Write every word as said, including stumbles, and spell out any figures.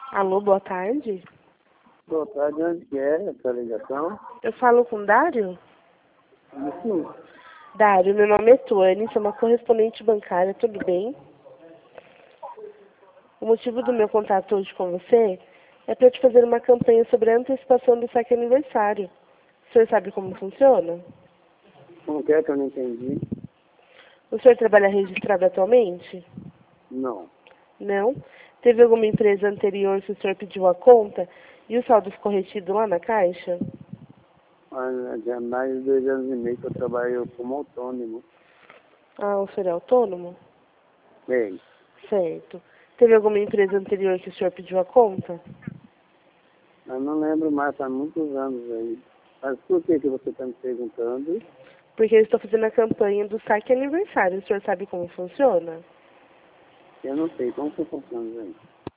Alô, boa tarde. Boa tarde, onde que é essa ligação? Eu falo com Dário? Sim. Dário, meu nome é Tuane, sou uma correspondente bancária, tudo bem? O motivo do meu contato hoje com você é para te fazer uma campanha sobre a antecipação do saque aniversário. O senhor sabe como funciona? Como que é que eu não entendi? O senhor trabalha registrado atualmente? Não. Não? Teve alguma empresa anterior que o senhor pediu a conta e o saldo ficou retido lá na caixa? Há já mais de dois anos e meio que eu trabalho como autônomo. Ah, o senhor é autônomo? Bem, Certo. Teve alguma empresa anterior que o senhor pediu a conta? eu não lembro mais, faz muitos anos aí. Mas por que que você está me perguntando? Porque eu estou fazendo a campanha do saque aniversário. O senhor sabe como funciona? Eu não sei como que funciona aí.